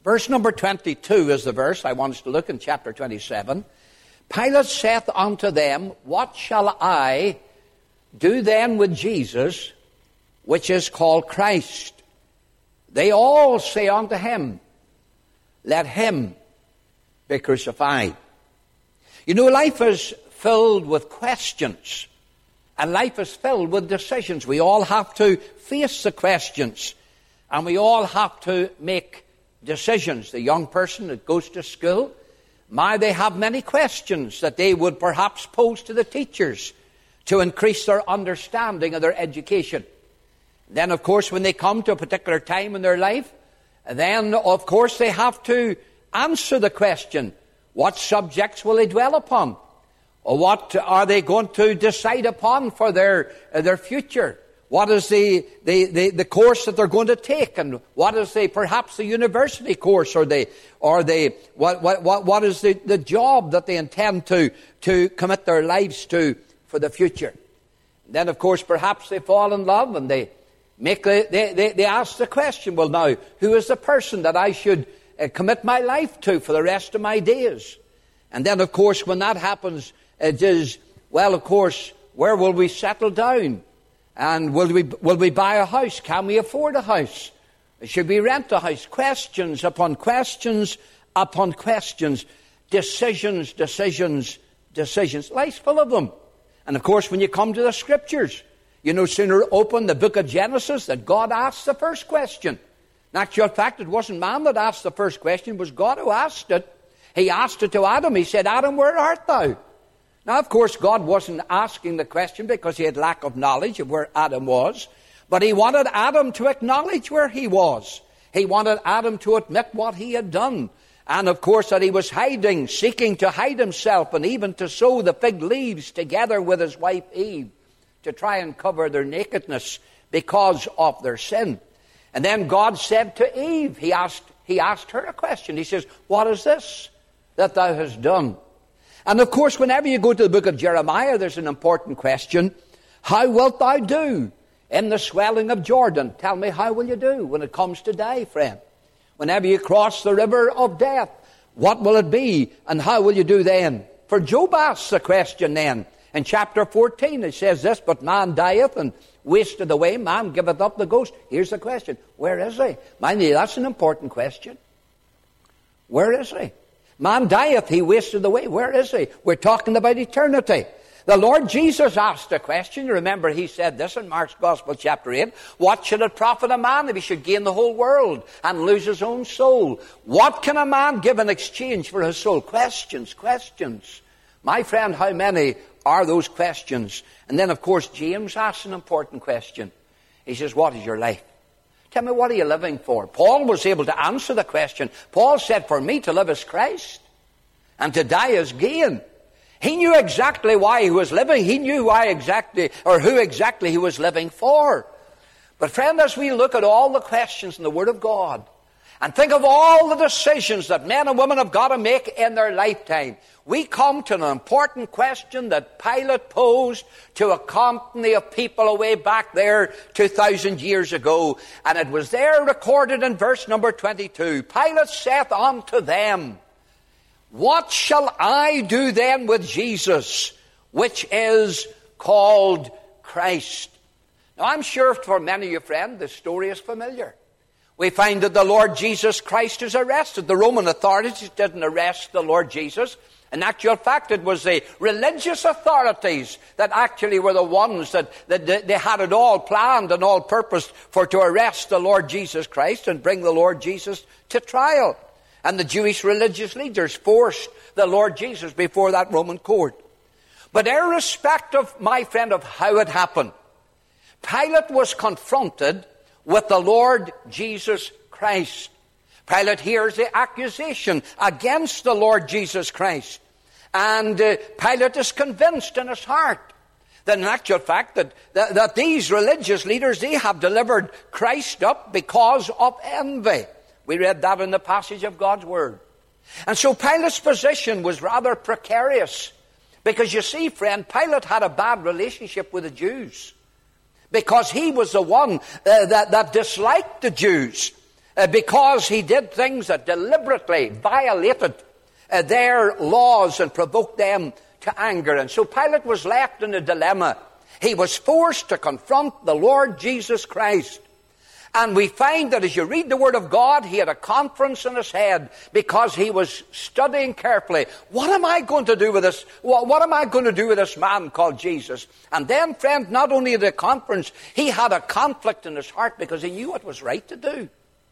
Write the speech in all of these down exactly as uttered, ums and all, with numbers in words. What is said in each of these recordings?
Verse number twenty-two is the verse I want us to look in chapter twenty-seven. Pilate saith unto them, What shall I do then with Jesus, which is called Christ? They all say unto him, Let him be crucified. You know, life is filled with questions, and life is filled with decisions. We all have to face the questions, and we all have to make decisions. The young person that goes to school, may they have many questions that they would perhaps pose to the teachers to increase their understanding of their education. Then, of course, when they come to a particular time in their life, then, of course, they have to answer the question, what subjects will they dwell upon? Or what are they going to decide upon for their uh, their future? What is the, the, the, the course that they're going to take? And what is the, perhaps the university course? Or the, or the, what, what, what, what is the, the job that they intend to, to commit their lives to for the future? Then, of course, perhaps they fall in love and they Make the, they, they, they ask the question, well now, who is the person that I should uh, commit my life to for the rest of my days? And then, of course, when that happens, it is, well, of course, where will we settle down? And will we, will we buy a house? Can we afford a house? Should we rent a house? Questions upon questions upon questions. Decisions, decisions, decisions. Life's full of them. And, of course, when you come to the Scriptures, you no sooner open the book of Genesis that God asks the first question. In actual fact, it wasn't man that asked the first question, it was God who asked it. He asked it to Adam. He said, Adam, where art thou? Now, of course, God wasn't asking the question because he had lack of knowledge of where Adam was, but he wanted Adam to acknowledge where he was. He wanted Adam to admit what he had done. And, of course, that he was hiding, seeking to hide himself, and even to sew the fig leaves together with his wife Eve, to try and cover their nakedness because of their sin. And then God said to Eve, he asked, he asked her a question. He says, what is this that thou hast done? And of course, whenever you go to the book of Jeremiah, there's an important question. How wilt thou do in the swelling of Jordan? Tell me, how will you do when it comes to die, friend? Whenever you cross the river of death, what will it be and how will you do then? For Job asks the question then. In chapter fourteen, it says this, but man dieth and wasteth away, man giveth up the ghost. Here's the question, where is he? Mind you, that's an important question. Where is he? Man dieth, he wasteth away. Where is he? We're talking about eternity. The Lord Jesus asked a question. You remember he said this in Mark's Gospel, chapter eight. What should it profit a man if he should gain the whole world and lose his own soul? What can a man give in exchange for his soul? Questions, questions. My friend, how many are those questions? And then, of course, James asks an important question. He says, what is your life? Tell me, what are you living for? Paul was able to answer the question. Paul said, for me to live is Christ, and to die is gain. He knew exactly why he was living. He knew why exactly, or who exactly he was living for. But friend, as we look at all the questions in the Word of God, and think of all the decisions that men and women have got to make in their lifetime, we come to an important question that Pilate posed to a company of people away back there two thousand years ago. And it was there recorded in verse number twenty-two. Pilate saith unto them, What shall I do then with Jesus, which is called Christ? Now, I'm sure for many of you, friend, this story is familiar. We find that the Lord Jesus Christ is arrested. The Roman authorities didn't arrest the Lord Jesus. In actual fact, it was the religious authorities that actually were the ones that, that they had it all planned and all purposed for to arrest the Lord Jesus Christ and bring the Lord Jesus to trial. And the Jewish religious leaders forced the Lord Jesus before that Roman court. But irrespective, my friend, of how it happened, Pilate was confronted with the Lord Jesus Christ. Pilate hears the accusation against the Lord Jesus Christ. And uh, Pilate is convinced in his heart that in actual fact that, that, that these religious leaders, they have delivered Christ up because of envy. We read that in the passage of God's Word. And so Pilate's position was rather precarious. Because you see, friend, Pilate had a bad relationship with the Jews. Because he was the one uh, that, that disliked the Jews. uh, because he did things that deliberately violated uh, their laws and provoked them to anger. And so Pilate was left in a dilemma. He was forced to confront the Lord Jesus Christ. And we find that as you read the Word of God, he had a conference in his head because he was studying carefully. What am I going to do with this? What, what am I going to do with this man called Jesus? And then, friend, not only the conference, he had a conflict in his heart because he knew what was right to do.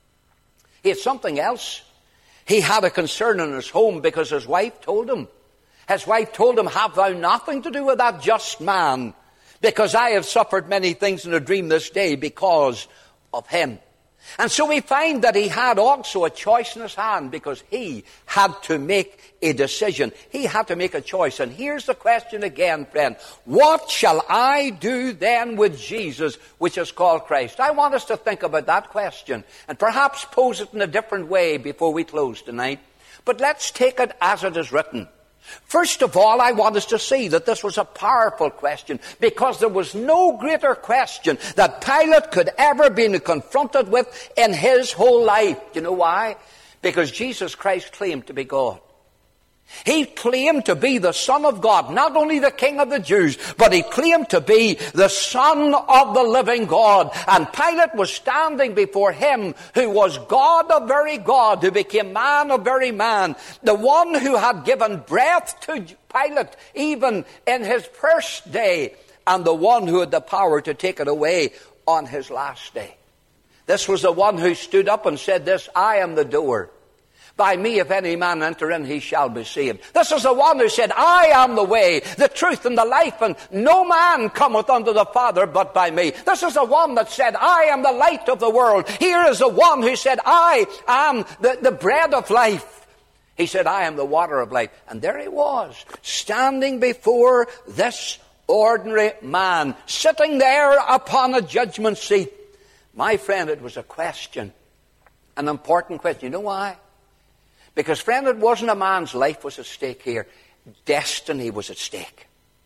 He had something else. He had a concern in his home because his wife told him. His wife told him, have thou nothing to do with that just man, because I have suffered many things in a dream this day because of him. And so we find that he had also a choice in his hand, because he had to make a decision. He had to make a choice. And here's the question again, friend. What shall I do then with Jesus, which is called Christ? I want us to think about that question and perhaps pose it in a different way before we close tonight. But let's take it as it is written. First of all, I want us to see that this was a powerful question, because there was no greater question that Pilate could ever be confronted with in his whole life. Do you know why? Because Jesus Christ claimed to be God. He claimed to be the Son of God, not only the King of the Jews, but he claimed to be the Son of the living God. And Pilate was standing before him who was God of very God, who became man of very man, the one who had given breath to Pilate even in his first day, and the one who had the power to take it away on his last day. This was the one who stood up and said this, I am the door. By me, if any man enter in, he shall be saved. This is the one who said, I am the way, the truth, and the life, and no man cometh unto the Father but by me. This is the one that said, I am the light of the world. Here is the one who said, I am the, the bread of life. He said, I am the water of life. And there he was, standing before this ordinary man, sitting there upon a judgment seat. My friend, it was a question, an important question. You know why? Because, friend, it wasn't a man's life was at stake here. Destiny was at stake.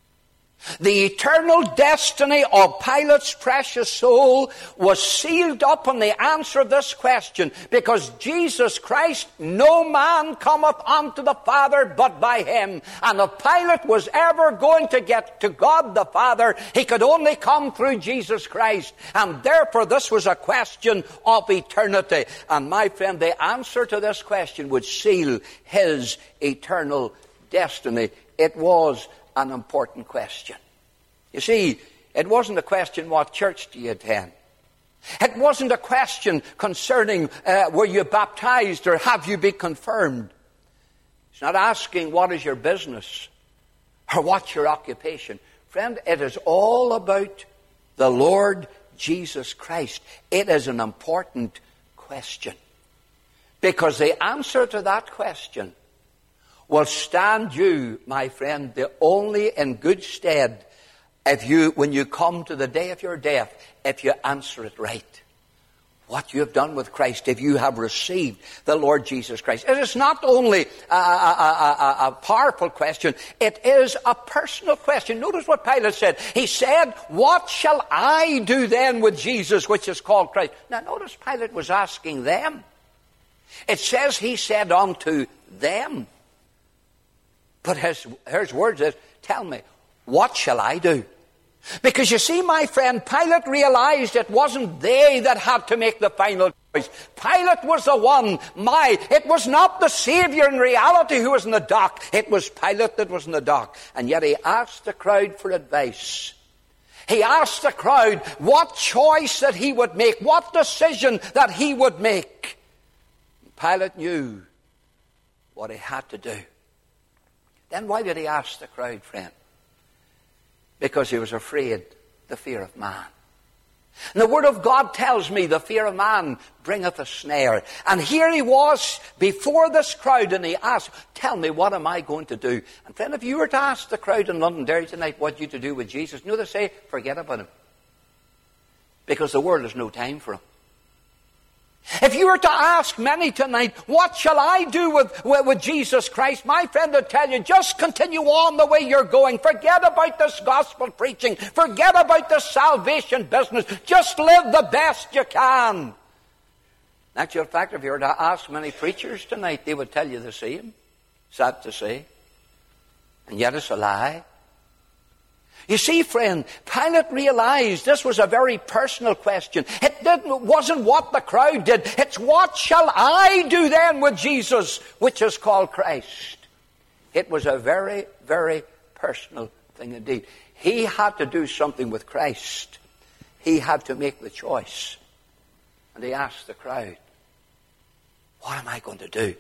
The eternal destiny of Pilate's precious soul was sealed up in the answer of this question, because Jesus Christ, no man cometh unto the Father but by him. And if Pilate was ever going to get to God the Father, he could only come through Jesus Christ. And therefore this was a question of eternity. And my friend, the answer to this question would seal his eternal destiny. It was an important question. You see, it wasn't a question, what church do you attend? It wasn't a question concerning uh, were you baptized or have you been confirmed. It's not asking what is your business or what's your occupation. Friend, it is all about the Lord Jesus Christ. It is an important question, because the answer to that question will stand you, my friend, the only in good stead if you, when you come to the day of your death, if you answer it right. What you have done with Christ, if you have received the Lord Jesus Christ. It is not only a, a, a, a powerful question, it is a personal question. Notice what Pilate said. He said, what shall I do then with Jesus, which is called Christ? Now notice Pilate was asking them. It says he said unto them. But his, his words is, tell me, what shall I do? Because you see, my friend, Pilate realized it wasn't they that had to make the final choice. Pilate was the one, my, it was not the Savior in reality who was in the dock. It was Pilate that was in the dock. And yet he asked the crowd for advice. He asked the crowd what choice that he would make, what decision that he would make. Pilate knew what he had to do. Then why did he ask the crowd, friend? Because he was afraid, the fear of man. And the Word of God tells me the fear of man bringeth a snare. And here he was before this crowd, and he asked, tell me, what am I going to do? And friend, if you were to ask the crowd in Londonderry tonight what you to do with Jesus, you know they say, forget about him. Because the world has no time for him. If you were to ask many tonight, what shall I do with, with, with Jesus Christ? My friend would tell you, just continue on the way you're going. Forget about this gospel preaching. Forget about this salvation business. Just live the best you can. In actual fact, if you were to ask many preachers tonight, they would tell you the same. Sad to say. And yet it's a lie. You see, friend, Pilate realized this was a very personal question. It didn't, wasn't what the crowd did. It's what shall I do then with Jesus, which is called Christ. It was a very, very personal thing indeed. He had to do something with Christ. He had to make the choice. And he asked the crowd, what am I going to do?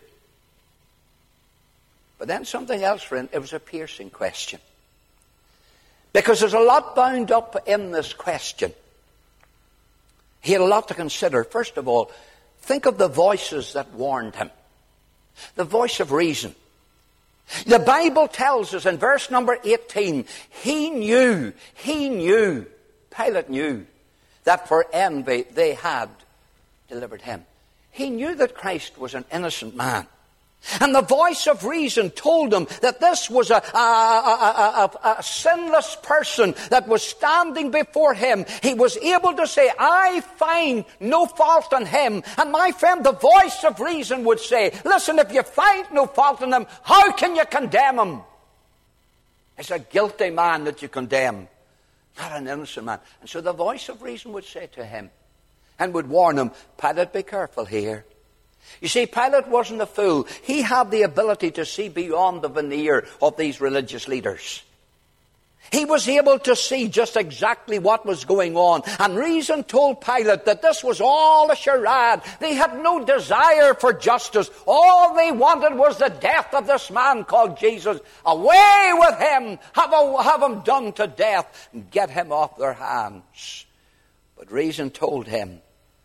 But then something else, friend, it was a piercing question. Because there's a lot bound up in this question. He had a lot to consider. First of all, think of the voices that warned him. The voice of reason. The Bible tells us in verse number eighteen, he knew, he knew, Pilate knew, that for envy they had delivered him. He knew that Christ was an innocent man. And the voice of reason told him that this was a, a, a, a, a sinless person that was standing before him. He was able to say, I find no fault in him. And my friend, the voice of reason would say, listen, if you find no fault in him, how can you condemn him? It's a guilty man that you condemn, not an innocent man. And so the voice of reason would say to him and would warn him, Pilate, be careful here. You see, Pilate wasn't a fool. He had the ability to see beyond the veneer of these religious leaders. He was able to see just exactly what was going on. And reason told Pilate that this was all a charade. They had no desire for justice. All they wanted was the death of this man called Jesus. Away with him! Have, a, have him done to death and get him off their hands. But reason told him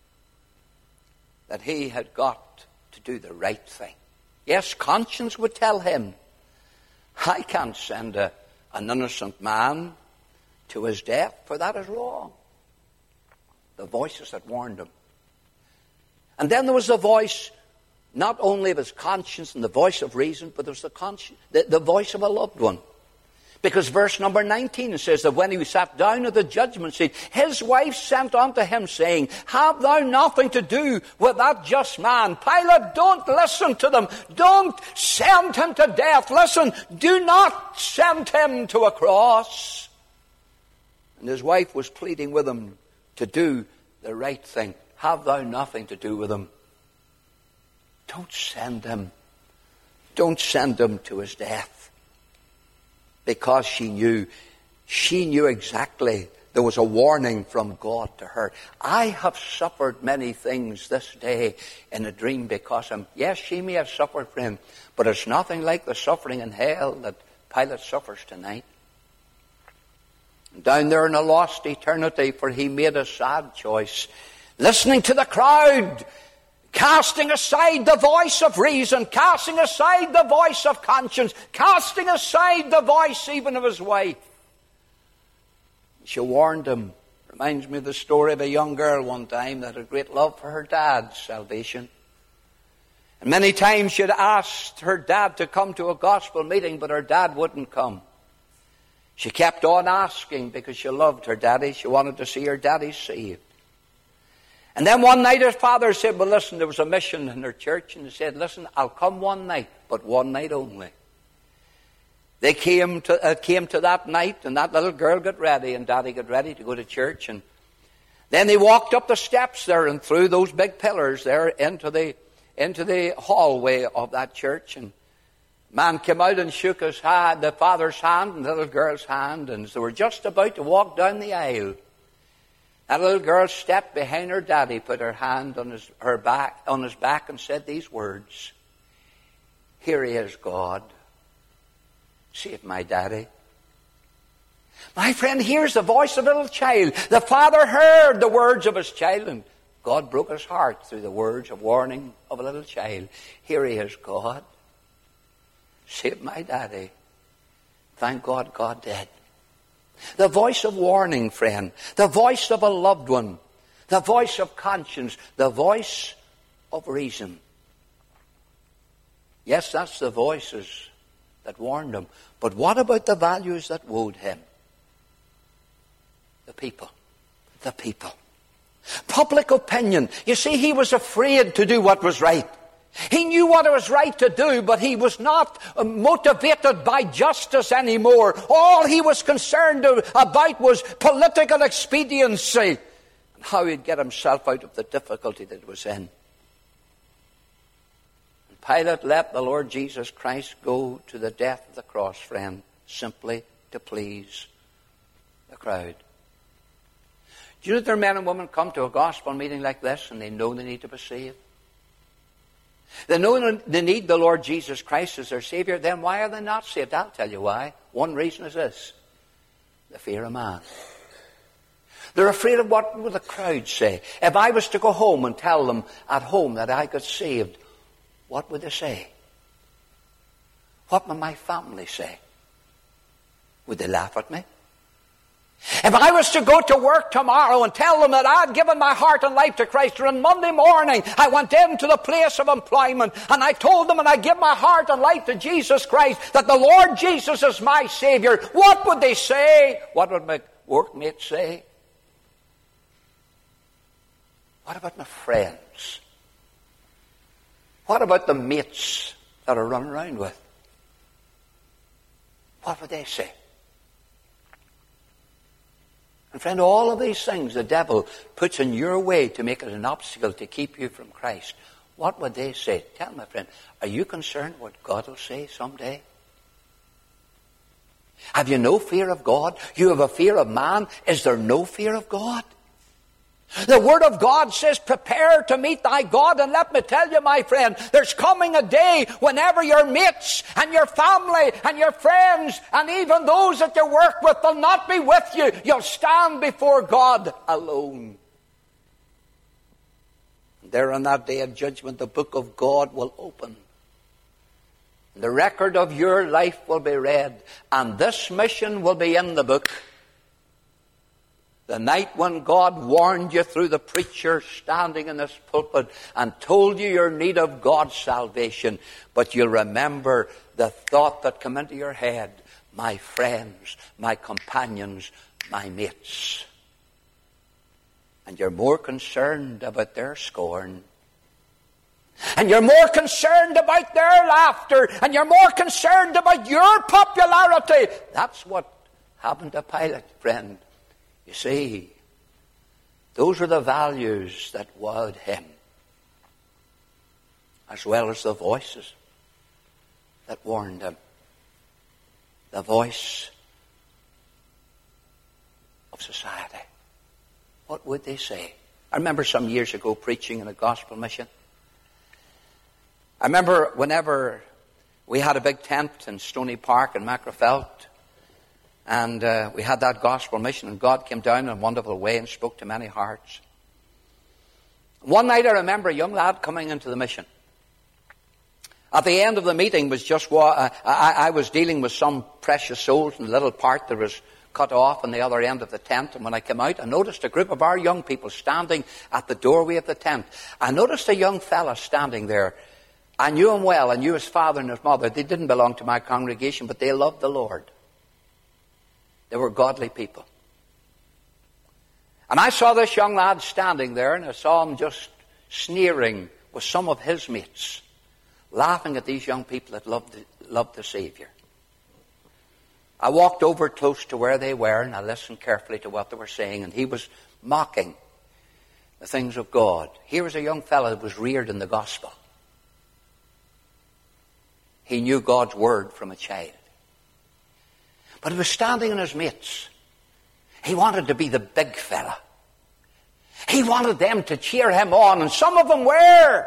that he had got to do the right thing. Yes, conscience would tell him, I can't send a, an innocent man to his death, for that is wrong. The voices that warned him. And then there was the voice, not only of his conscience and the voice of reason, but there was the, conscience, the, the voice of a loved one. Because verse number nineteen says that when he sat down at the judgment seat, his wife sent unto him saying, have thou nothing to do with that just man? Pilate, don't listen to them. Don't send him to death. Listen, do not send him to a cross. And his wife was pleading with him to do the right thing. Have thou nothing to do with him. Don't send him. Don't send him to his death. Because she knew, she knew exactly there was a warning from God to her. I have suffered many things this day in a dream because I'm, yes, she may have suffered, friend, but it's nothing like the suffering in hell that Pilate suffers tonight. Down there in a lost eternity, for he made a sad choice, listening to the crowd, casting aside the voice of reason, casting aside the voice of conscience, casting aside the voice even of his wife. She warned him. Reminds me of the story of a young girl one time that had great love for her dad's salvation. And many times she had asked her dad to come to a gospel meeting, but her dad wouldn't come. She kept on asking because she loved her daddy. She wanted to see her daddy saved. And then one night her father said, well, listen, there was a mission in her church. And he said, listen, I'll come one night, but one night only. They came to, uh, came to that night, and that little girl got ready, and Daddy got ready to go to church. And then they walked up the steps there and through those big pillars there into the, into the hallway of that church. And man came out and shook his hand, the father's hand and the little girl's hand. And they were just about to walk down the aisle. That little girl stepped behind her daddy, put her hand on his, her back, on his back and said these words, here he is, God. Save my daddy. My friend, here's the voice of a little child. The father heard the words of his child, and God broke his heart through the words of warning of a little child. Here he is, God. Save my daddy. Thank God, God did. The voice of warning, friend. The voice of a loved one. The voice of conscience. The voice of reason. Yes, that's the voices that warned him. But what about the values that wooed him? The people. The people. Public opinion. You see, he was afraid to do what was right. He knew what it was right to do, but he was not motivated by justice anymore. All he was concerned about was political expediency and how he'd get himself out of the difficulty that he was in. And Pilate let the Lord Jesus Christ go to the death of the cross, friend, simply to please the crowd. Do you know that there are men and women come to a gospel meeting like this and they know they need to be saved? They know they need the Lord Jesus Christ as their Savior. Then why are they not saved? I'll tell you why. One reason is this: the fear of man. They're afraid of what will the crowd say. If I was to go home and tell them at home that I got saved, what would they say? What would my family say? Would they laugh at me? If I was to go to work tomorrow and tell them that I'd given my heart and life to Christ, or on Monday morning I went into the place of employment and I told them and I give my heart and life to Jesus Christ, that the Lord Jesus is my Savior, what would they say? What would my workmates say? What about my friends? What about the mates that I run around with? What would they say? And friend, all of these things the devil puts in your way to make it an obstacle to keep you from Christ. What would they say? Tell me, friend, are you concerned what God will say someday? Have you no fear of God? You have a fear of man. Is there no fear of God? The Word of God says, prepare to meet thy God. And let me tell you, my friend, there's coming a day whenever your mates and your family and your friends and even those that you work with will not be with you. You'll stand before God alone. There on that day of judgment, the book of God will open. The record of your life will be read. And this mission will be in the book. The night when God warned you through the preacher standing in this pulpit and told you your need of God's salvation. But you'll remember the thought that came into your head: my friends, my companions, my mates. And you're more concerned about their scorn. And you're more concerned about their laughter. And you're more concerned about your popularity. That's what happened to Pilate, friend. You see, those are the values that wowed him, as well as the voices that warned him. The voice of society. What would they say? I remember some years ago preaching in a gospel mission. I remember whenever we had a big tent in Stony Park in Macrofelt, and uh, we had that gospel mission, and God came down in a wonderful way and spoke to many hearts. One night I remember a young lad coming into the mission. At the end of the meeting was just uh, I, I was dealing with some precious souls in the little part that was cut off on the other end of the tent. And when I came out, I noticed a group of our young people standing at the doorway of the tent. I noticed a young fella standing there. I knew him well. I knew his father and his mother. They didn't belong to my congregation, but they loved the Lord. They were godly people. And I saw this young lad standing there, and I saw him just sneering with some of his mates, laughing at these young people that loved the, loved the Savior. I walked over close to where they were, and I listened carefully to what they were saying, and he was mocking the things of God. Here was a young fellow that was reared in the gospel. He knew God's word from a child. But he was standing in his mates. He wanted to be the big fella. He wanted them to cheer him on, and some of them were.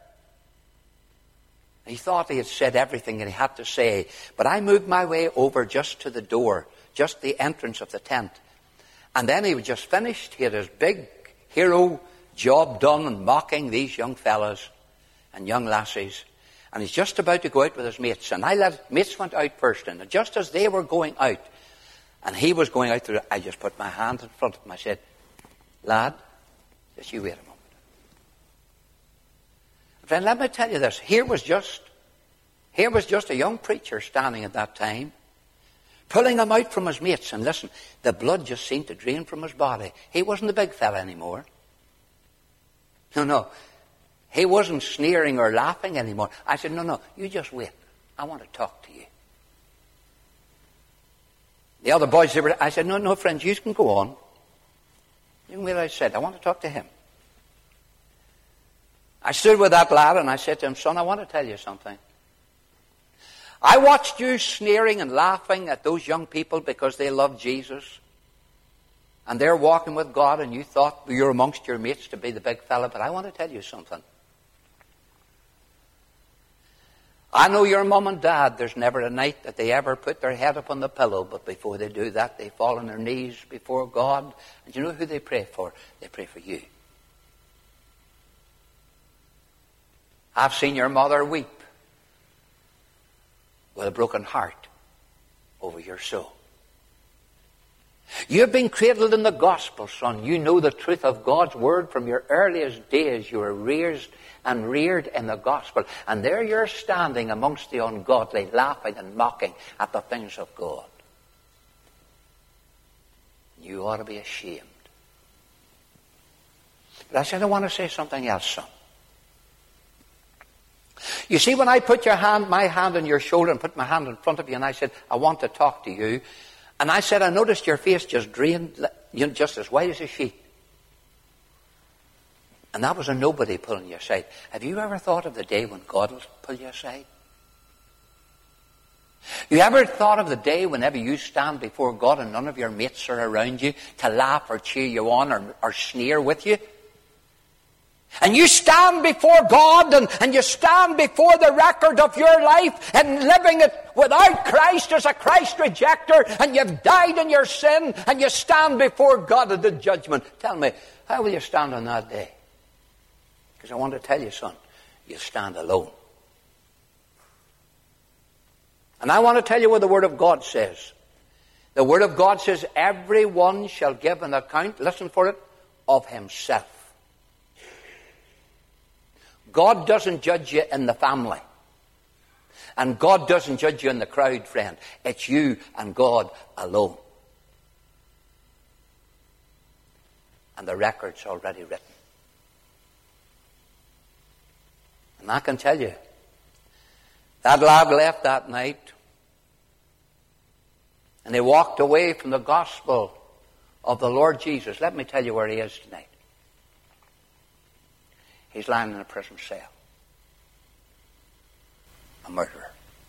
He thought he had said everything that he had to say. But I moved my way over just to the door, just the entrance of the tent. And then he was just finished. He had his big hero job done and mocking these young fellas and young lassies. And he's just about to go out with his mates. And I let mates went out first. And just as they were going out, and he was going out through, I just put my hand in front of him. I said, lad, just you wait a moment. Friend, let me tell you this. Here was just, here was just a young preacher standing at that time, pulling him out from his mates. And listen, the blood just seemed to drain from his body. He wasn't the big fella anymore. No, no. He wasn't sneering or laughing anymore. I said, no, no, you just wait. I want to talk to you. The other boys, they were, I said, no, no, friends, you can go on. You can wait, I said, I want to talk to him. I stood with that lad and I said to him, son, I want to tell you something. I watched you sneering and laughing at those young people because they love Jesus. And they're walking with God and you thought you're amongst your mates to be the big fella. But I want to tell you something. I know your mum and dad, there's never a night that they ever put their head up on the pillow. But before they do that, they fall on their knees before God. And you know who they pray for? They pray for you. I've seen your mother weep with a broken heart over your soul. You've been cradled in the gospel, son. You know the truth of God's word from your earliest days. You were raised and reared in the gospel. And there you're standing amongst the ungodly, laughing and mocking at the things of God. You ought to be ashamed. But I said, I want to say something else, son. You see, when I put your hand, my hand on your shoulder and put my hand in front of you and I said, I want to talk to you. And I said, I noticed your face just drained, you know, just as white as a sheet. And that was a nobody pulling you aside. Have you ever thought of the day when God will pull you aside? You ever thought of the day whenever you stand before God and none of your mates are around you to laugh or cheer you on or, or sneer with you? And you stand before God and, and you stand before the record of your life and living it without Christ as a Christ rejecter, and you've died in your sin and you stand before God at the judgment. Tell me, how will you stand on that day? Because I want to tell you, son, you'll stand alone. And I want to tell you what the Word of God says. The Word of God says, everyone shall give an account, listen for it, of himself. God doesn't judge you in the family. And God doesn't judge you in the crowd, friend. It's you and God alone. And the record's already written. And I can tell you, that lad left that night and he walked away from the gospel of the Lord Jesus. Let me tell you where he is tonight. He's lying in a prison cell. A murderer.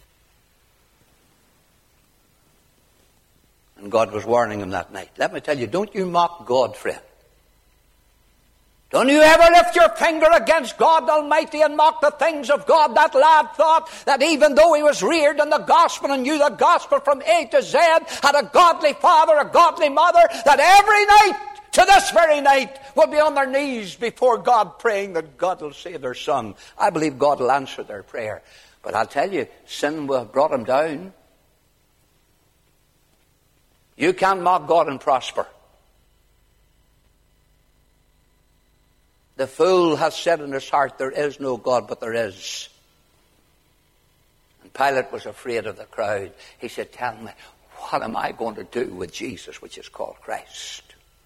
And God was warning him that night. Let me tell you, don't you mock God, friend. Don't you ever lift your finger against God Almighty and mock the things of God. That lad thought that even though he was reared in the gospel and knew the gospel from A to Z, had a godly father, a godly mother, that every night, to this very night, will be on their knees before God praying that God will save their son. I believe God will answer their prayer. But I'll tell you, sin will have brought him down. You can't mock God and prosper. The fool has said in his heart, there is no God, but there is. And Pilate was afraid of the crowd. He said, tell me, what am I going to do with Jesus, which is called Christ?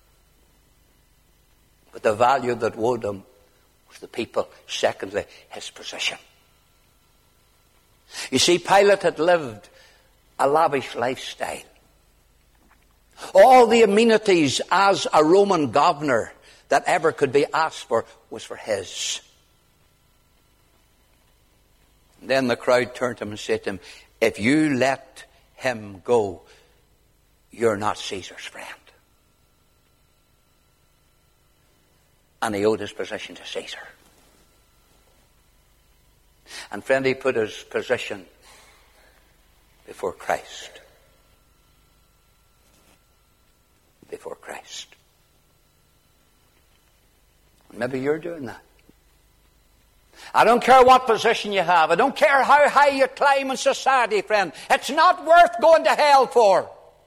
But the value that owed him was the people. Secondly, his position. You see, Pilate had lived a lavish lifestyle. All the amenities as a Roman governor that ever could be asked for was for his. And then the crowd turned to him and said to him, if you let him go, you're not Caesar's friend. And he owed his position to Caesar. And friend, he put his position before Christ. Before Christ. And maybe you're doing that. I don't care what position you have. I don't care how high you climb in society, friend. It's not worth going to hell for.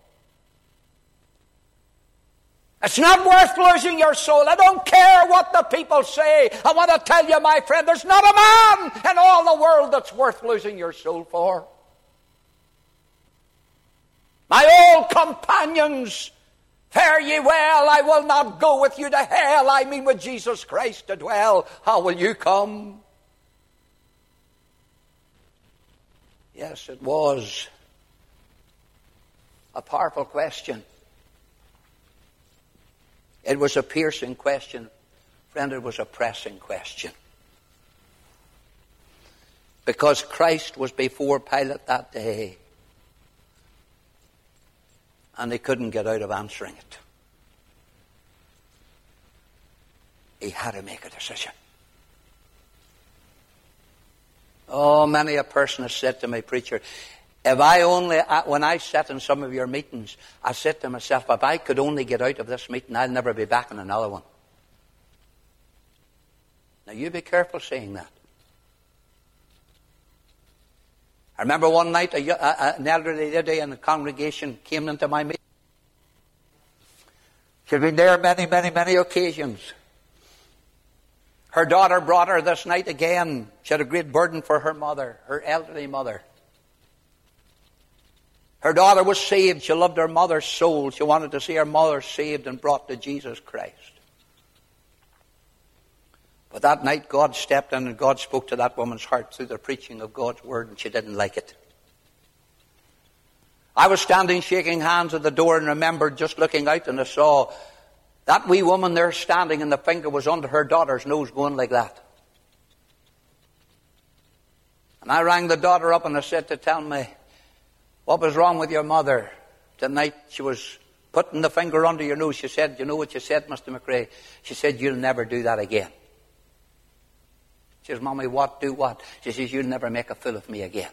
It's not worth losing your soul. I don't care what the people say. I want to tell you, my friend, there's not a man in all the world that's worth losing your soul for. My old companions Fare ye well, I will not go with you to hell. I mean with Jesus Christ to dwell. How will you come? Yes, it was a powerful question. It was a piercing question. Friend, it was a pressing question. Because Christ was before Pilate that day. And he couldn't get out of answering it. He had to make a decision. Oh, many a person has said to me, preacher, if I only, when I sat in some of your meetings, I said to myself, if I could only get out of this meeting, I'll never be back in another one. Now, you be careful saying that. I remember one night a, a, an elderly lady in the congregation came into my meeting. She'd been there many, many, many occasions. Her daughter brought her this night again. She had a great burden for her mother, her elderly mother. Her daughter was saved. She loved her mother's soul. She wanted to see her mother saved and brought to Jesus Christ. But that night God stepped in and God spoke to that woman's heart through the preaching of God's word, and she didn't like it. I was standing shaking hands at the door and remembered just looking out, and I saw that wee woman there standing, and the finger was under her daughter's nose going like that. And I rang the daughter up and I said to tell me, what was wrong with your mother? Tonight she was putting the finger under your nose. She said, you know what you said, Mister McRae? She said, you'll never do that again. She says, Mommy, what, do what? She says, you'll never make a fool of me again.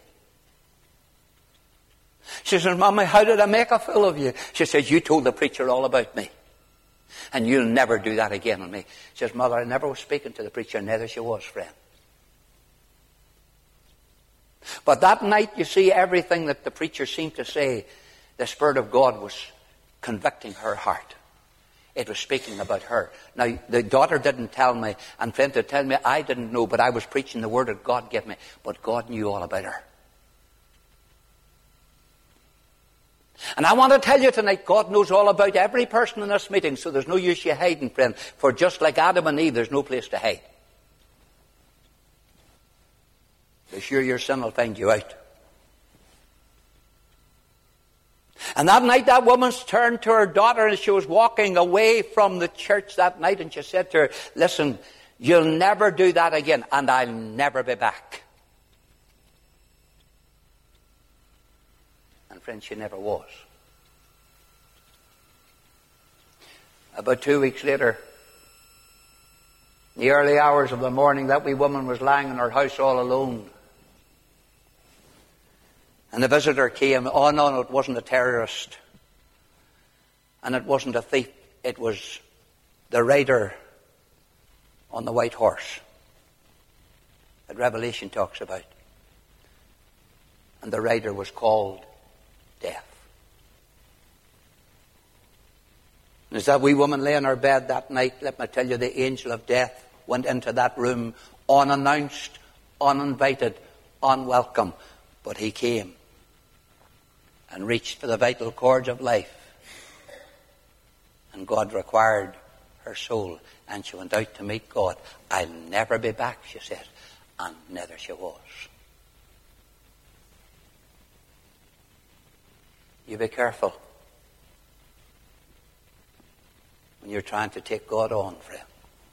She says, Mommy, how did I make a fool of you? She says, you told the preacher all about me. And you'll never do that again on me. She says, Mother, I never was speaking to the preacher, neither she was, friend. But that night, you see, everything that the preacher seemed to say, the Spirit of God was convicting her heart. It was speaking about her. Now, the daughter didn't tell me, and friend, to tell me, I didn't know, but I was preaching the word that God gave me. But God knew all about her. And I want to tell you tonight, God knows all about every person in this meeting, so there's no use you hiding, friend. For just like Adam and Eve, there's no place to hide. Be sure your sin will find you out. And that night that woman turned to her daughter and she was walking away from the church that night, and she said to her, listen, you'll never do that again, and I'll never be back. And friend, she never was. About two weeks later, in the early hours of the morning, that wee woman was lying in her house all alone. And the visitor came. Oh, no, no, it wasn't a terrorist. And it wasn't a thief. It was the rider on the white horse that Revelation talks about. And the rider was called Death. And as that wee woman lay in her bed that night, let me tell you, the angel of death went into that room unannounced, uninvited, unwelcome. But he came and reached for the vital cords of life. And God required her soul, and she went out to meet God. I'll never be back, she said, and neither she was. You be careful when you're trying to take God on, friend.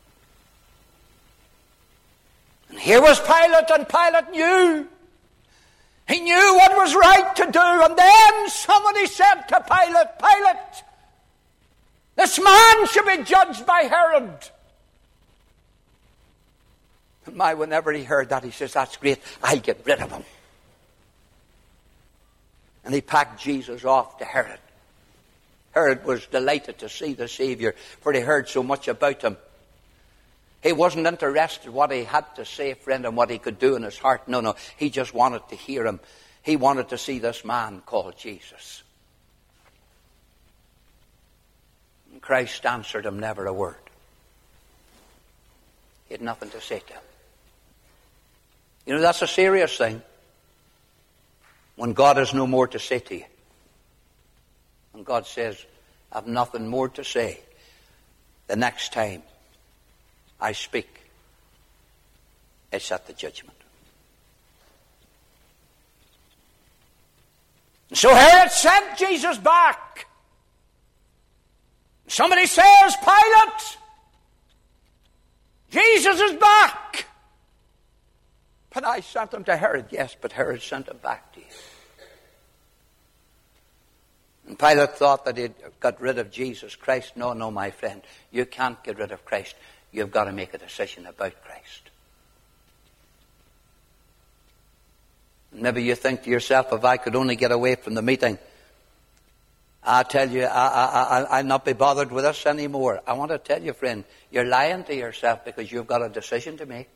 And here was Pilate, and Pilate knew. He knew what was right to do. And then somebody said to Pilate, Pilate, this man should be judged by Herod. And my, whenever he heard that, he says, that's great, I'll get rid of him. And he packed Jesus off to Herod. Herod was delighted to see the Savior, for he heard so much about him. He wasn't interested in what he had to say, friend, and what he could do in his heart. No, no, he just wanted to hear him. He wanted to see this man called Jesus. And Christ answered him never a word. He had nothing to say to him. You know, that's a serious thing when God has no more to say to you. And God says, I have nothing more to say the next time I speak. It's at the judgment. So Herod sent Jesus back. Somebody says, Pilate, Jesus is back. But I sent him to Herod. Yes, but Herod sent him back to you. And Pilate thought that he'd got rid of Jesus Christ. No, no, my friend. You can't get rid of Christ. You've got to make a decision about Christ. Maybe you think to yourself, if I could only get away from the meeting, I tell you, I, I, I, I'll not be bothered with this anymore. I want to tell you, friend, you're lying to yourself because you've got a decision to make.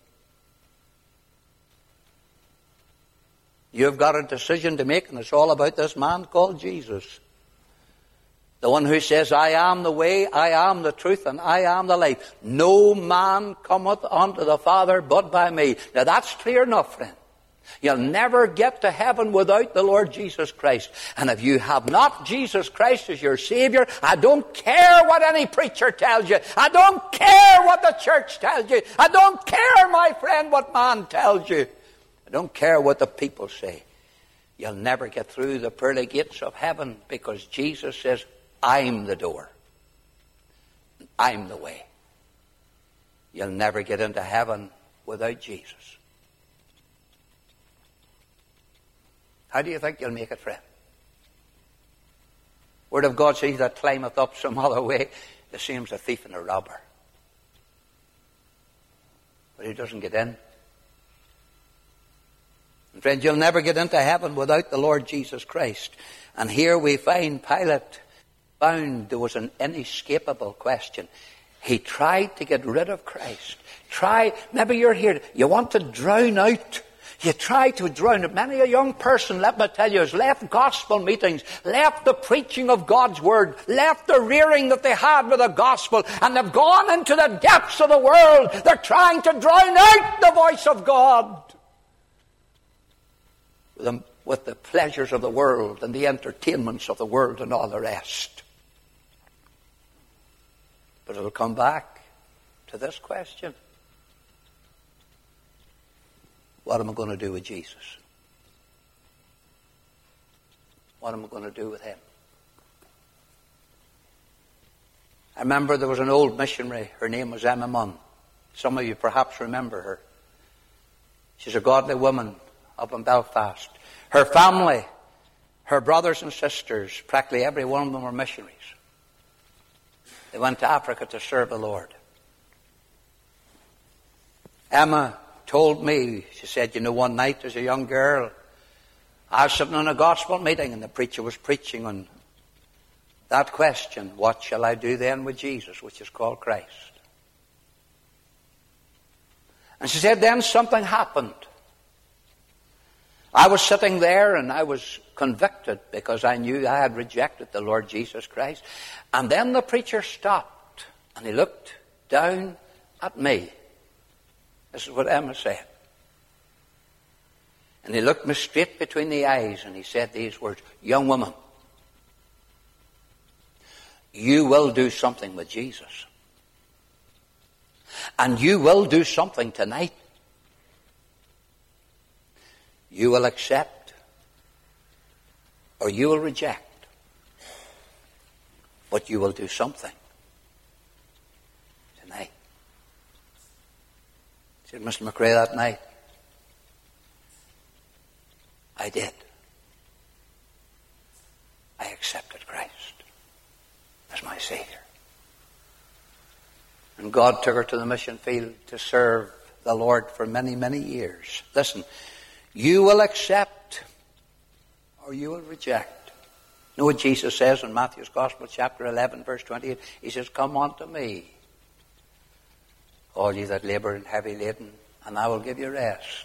You've got a decision to make, and it's all about this man called Jesus. The one who says, I am the way, I am the truth, and I am the life. No man cometh unto the Father but by me. Now that's clear enough, friend. You'll never get to heaven without the Lord Jesus Christ. And if you have not Jesus Christ as your Savior, I don't care what any preacher tells you. I don't care what the church tells you. I don't care, my friend, what man tells you. I don't care what the people say. You'll never get through the pearly gates of heaven because Jesus says, I'm the door. I'm the way. You'll never get into heaven without Jesus. How do you think you'll make it, friend? Word of God says that climbeth up some other way, the same as a thief and a robber. But he doesn't get in. And friend, you'll never get into heaven without the Lord Jesus Christ. And here we find Pilate found there was an inescapable question. He tried to get rid of Christ. Try, maybe you're here, you want to drown out. You try to drown it. Many a young person, let me tell you, has left gospel meetings, left the preaching of God's word, left the rearing that they had with the gospel, and they've gone into the depths of the world. They're trying to drown out the voice of God with the, with the pleasures of the world and the entertainments of the world and all the rest. But it'll come back to this question. What am I going to do with Jesus? What am I going to do with him? I remember there was an old missionary. Her name was Emma Munn. Some of you perhaps remember her. She's a godly woman up in Belfast. Her family, her brothers and sisters, practically every one of them were missionaries. They went to Africa to serve the Lord. Emma told me, she said, you know, one night as a young girl, I was sitting in a gospel meeting and the preacher was preaching on that question, what shall I do then with Jesus, which is called Christ? And she said, then something happened. I was sitting there and I was convicted because I knew I had rejected the Lord Jesus Christ. And then the preacher stopped and he looked down at me. This is what Emma said. And he looked me straight between the eyes and he said these words, young woman, you will do something with Jesus. And you will do something tonight. You will accept or you will reject. But you will do something tonight. Said Mister McRae that night, I did. I accepted Christ as my Savior. And God took her to the mission field to serve the Lord for many, many years. Listen, you will accept or you will reject. You know what Jesus says in Matthew's Gospel, chapter eleven, verse twenty-eight? He says, come unto me, all ye that labor and heavy laden, and I will give you rest.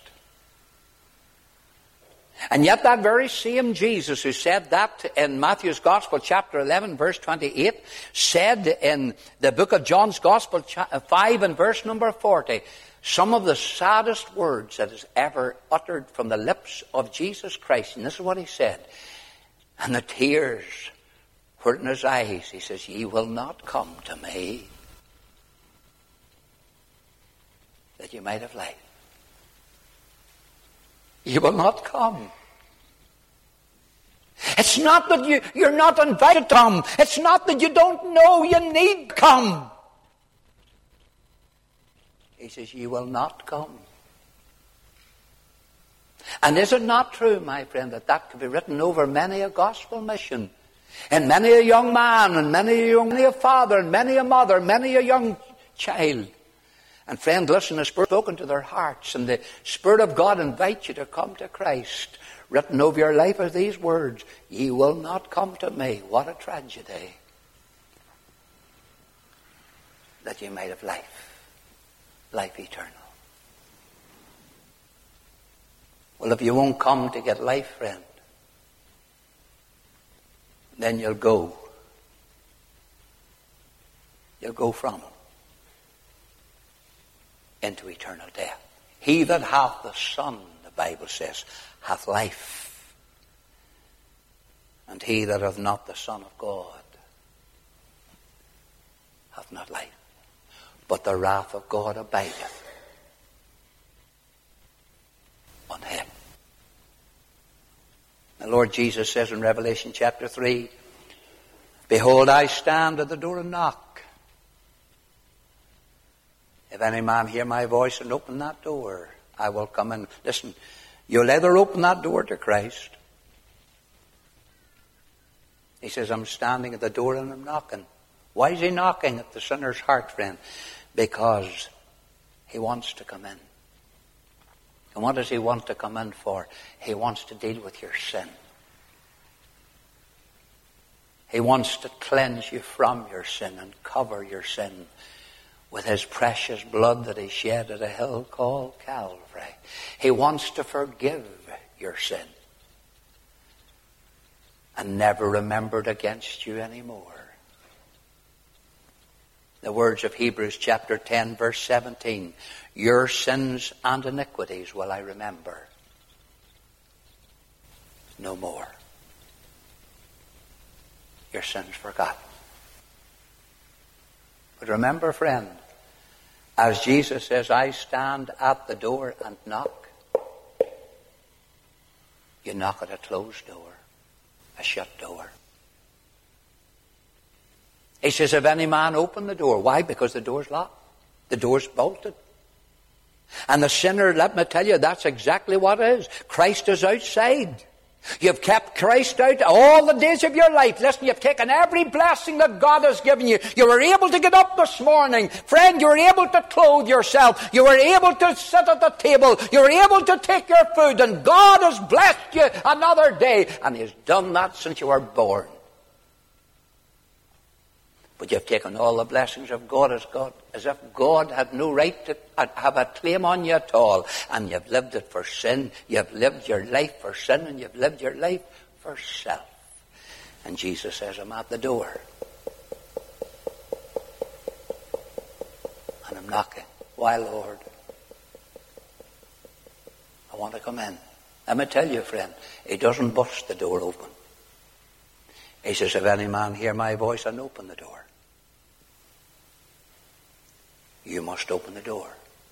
And yet that very same Jesus who said that in Matthew's Gospel, chapter eleven, verse twenty-eight, said in the book of John's Gospel, five and verse number forty, some of the saddest words that is ever uttered from the lips of Jesus Christ. And this is what he said. And the tears put in his eyes. He says, ye will not come to me that you might have life. You will not come. It's not that you, you're not invited to come. It's not that you don't know you need come. He says, you will not come. And is it not true, my friend, that that could be written over many a gospel mission? And many a young man, and many a young, many a father, and many a mother, many a young child. And friend, listen, the Spirit has spoken to their hearts, and the Spirit of God invites you to come to Christ. Written over your life are these words, ye will not come to me. What a tragedy. That you might have life. Life eternal. Well, if you won't come to get life, friend, then you'll go. You'll go from into eternal death. He that hath the Son, the Bible says, hath life. And he that hath not the Son of God hath not life. But the wrath of God abideth on him. The Lord Jesus says in Revelation chapter three, behold, I stand at the door and knock. If any man hear my voice and open that door, I will come in. Listen, you'll either open that door to Christ. He says, I'm standing at the door and I'm knocking. Why is he knocking at the sinner's heart, friend? Because he wants to come in. And what does he want to come in for? He wants to deal with your sin. He wants to cleanse you from your sin and cover your sin with his precious blood that he shed at a hill called Calvary. He wants to forgive your sin and never remember it against you anymore. The words of Hebrews chapter ten, verse seventeen. Your sins and iniquities will I remember no more. Your sins forgotten. But remember, friend, as Jesus says, I stand at the door and knock. You knock at a closed door, a shut door. He says, if any man open the door. Why? Because the door's locked. The door's bolted. And the sinner, let me tell you, that's exactly what it is. Christ is outside. You've kept Christ out all the days of your life. Listen, you've taken every blessing that God has given you. You were able to get up this morning. Friend, you were able to clothe yourself. You were able to sit at the table. You were able to take your food. And God has blessed you another day. And He has done that since you were born. But you've taken all the blessings of God as God, as if God had no right to have a claim on you at all. And you've lived it for sin. You've lived your life for sin, and you've lived your life for self. And Jesus says, I'm at the door. And I'm knocking. Why, Lord? I want to come in. Let me tell you, friend, He doesn't bust the door open. He says, if any man hear my voice and open the door, you must open the door.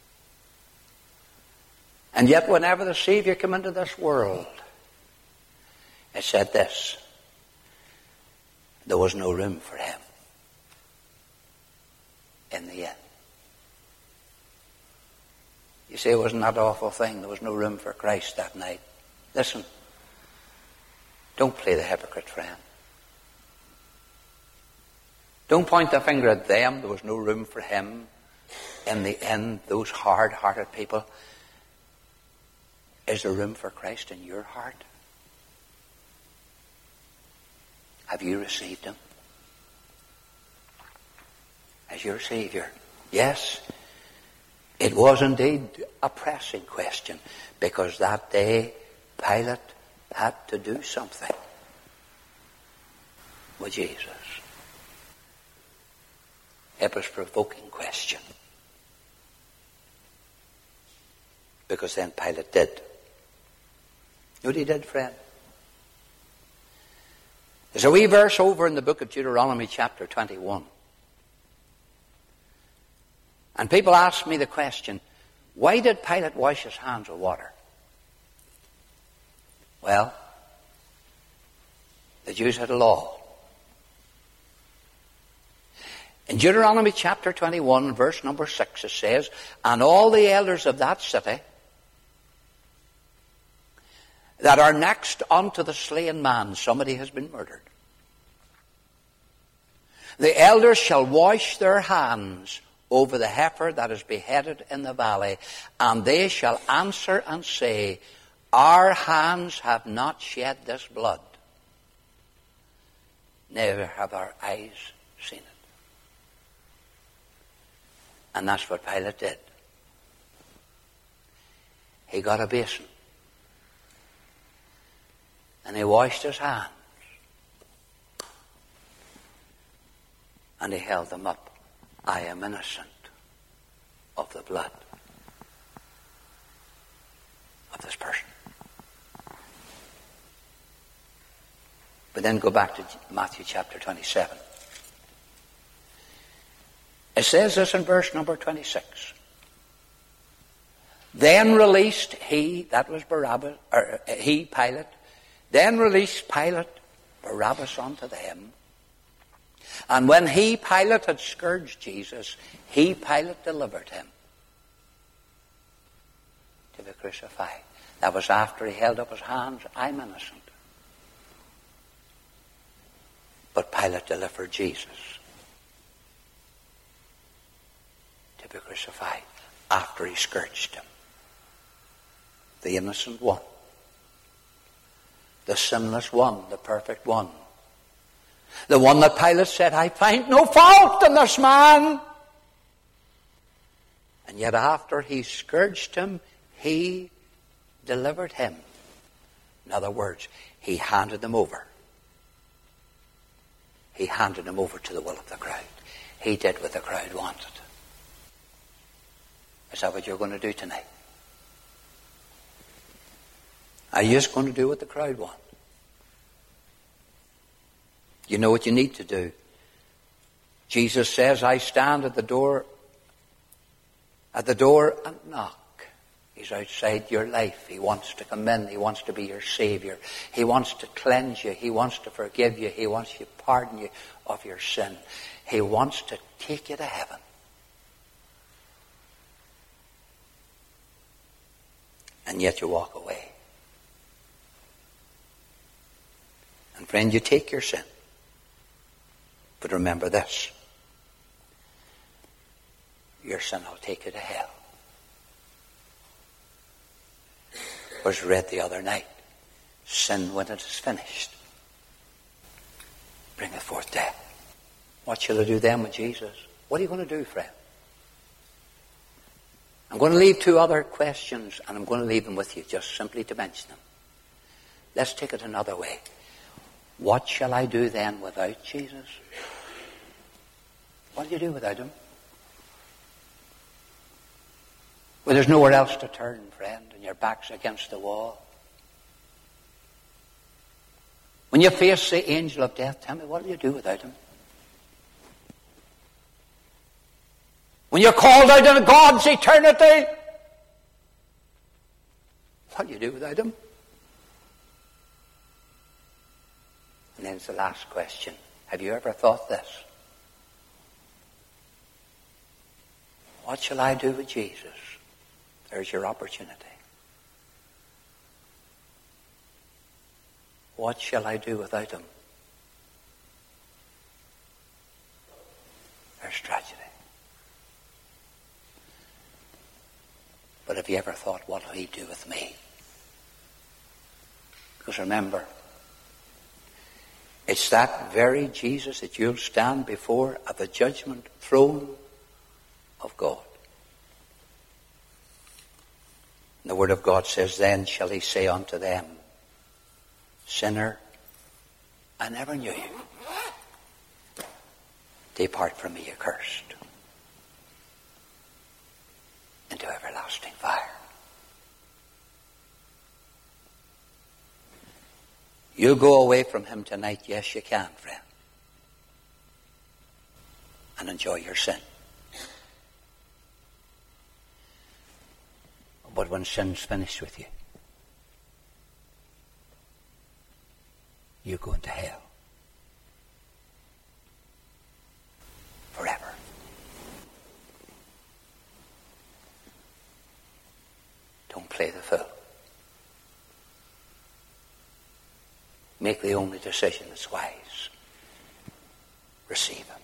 And yet whenever the Savior came into this world, it said this, there was no room for Him in the inn. You say, wasn't that an awful thing? There was no room for Christ that night. Listen, don't play the hypocrite, friend. Don't point the finger at them. There was no room for Him in the inn, those hard-hearted people. Is there room for Christ in your heart? Have you received Him as your Savior? Yes, it was indeed a pressing question, because that day Pilate had to do something with Jesus. It was a provoking question. Because then Pilate did. You know what he did, friend? There's a wee verse over in the book of Deuteronomy chapter twenty-one. And people ask me the question, why did Pilate wash his hands with water? Well, the Jews had a law. In Deuteronomy chapter twenty-one, verse number six, it says, and all the elders of that city that are next unto the slain man, somebody has been murdered, the elders shall wash their hands over the heifer that is beheaded in the valley, and they shall answer and say, our hands have not shed this blood, neither have our eyes seen it. And that's what Pilate did. He got a basin, and he washed his hands, and he held them up. I am innocent of the blood of this person. But then go back to Matthew chapter twenty-seven. It says this in verse number twenty-six. Then released he, that was Barabbas, or he, Pilate, then released Pilate Barabbas unto them. And when he, Pilate, had scourged Jesus, he, Pilate, delivered him to be crucified. That was after he held up his hands, I'm innocent. But Pilate delivered Jesus to be crucified after he scourged him. The innocent one. The sinless one, the perfect one. The one that Pilate said, I find no fault in this man. And yet after he scourged him, he delivered him. In other words, he handed them over. He handed them over to the will of the crowd. He did what the crowd wanted. Is that what you're going to do tonight? Are you just going to do what the crowd wants? You know what you need to do. Jesus says, I stand at the door, at the door and knock. He's outside your life. He wants to come in. He wants to be your Savior. He wants to cleanse you. He wants to forgive you. He wants to pardon you of your sin. He wants to take you to heaven. And yet you walk away. And friend, you take your sin. But remember this. Your sin will take you to hell. It was read the other night. Sin, when it is finished, bringeth forth death. What shall I do then with Jesus? What are you going to do, friend? I'm going to leave two other questions, and I'm going to leave them with you just simply to mention them. Let's take it another way. What shall I do then without Jesus? What do you do without him? Well, there's nowhere else to turn, friend, and your back's against the wall. When you face the angel of death, tell me, what do you do without him? When you're called out into God's eternity, what do you do without him? And then it's the last question. Have you ever thought this? What shall I do with Jesus? There's your opportunity. What shall I do without him? There's tragedy. But have you ever thought, what will he do with me? Because remember, it's that very Jesus that you'll stand before at the judgment throne of God. And the Word of God says, then shall he say unto them, sinner, I never knew you. Depart from me, accursed, into everlasting fire. You go away from him tonight, yes you can, friend, and enjoy your sin. But when sin's finished with you, you go into hell forever. Don't play the fool. Make the only decision that's wise. Receive him.